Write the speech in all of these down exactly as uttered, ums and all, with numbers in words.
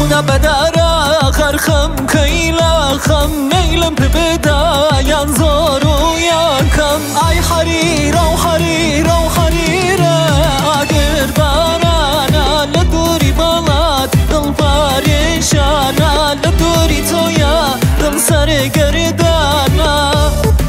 دلنا بدارا خرخم كيلا خم ميلم ببدا ينظر وياكم اي حريرة وحريرة وحريرة اقر بارانا لدوري بلاد دل باريشانا لدوري تويا دل سر قردانا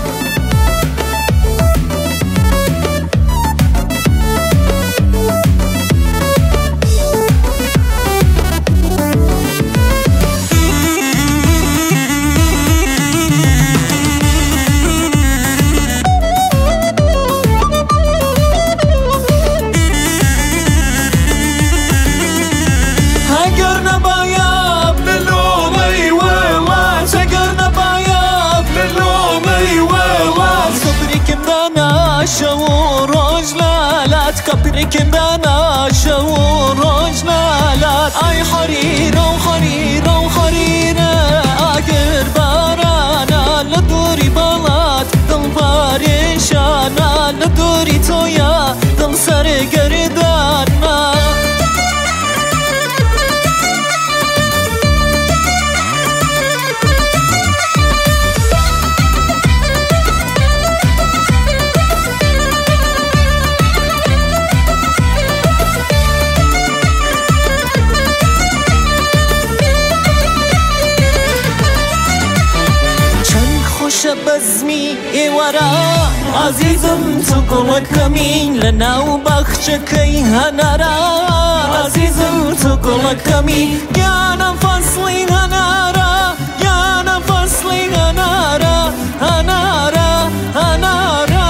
شور رجلالات كبركم دانا شور رجلالات اي حريرة وحريرة وحريرة اقر بارانا لدوري بلاد دل باريشانا لدوري تويا دل سر قردانا بزمي ورا عزيزم تقول كمين لنا وبخشكي هنرا عزيزم تقول كمين يا نفصلي هنرا يا نفصلي هنرا هنرا هنرا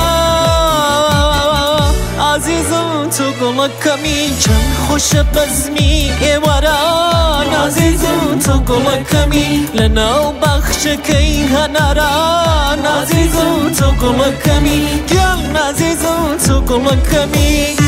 عزيزم تقول كمين كم خوش بزمي ورا عزيزم تقول كمين لنا وبخشكي هنرا عزيزم تقول كمين يا عزيزم تقول كمين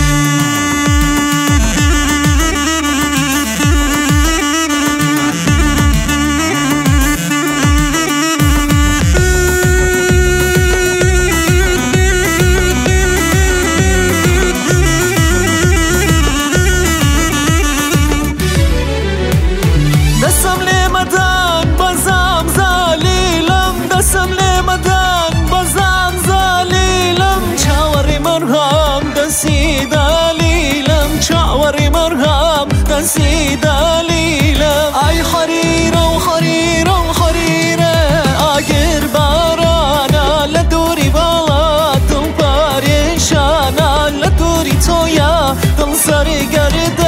دسم لمدان بزام زاليلم دسم لمدان بزام زاليلم شاوري مرهم دسي دليلم شاوري مرهم دسي دليلم اي حريرة وحريرة وحريرة اقر بارانا لدوري بلاد دل باريشانا لدوري تويا دل سر قرد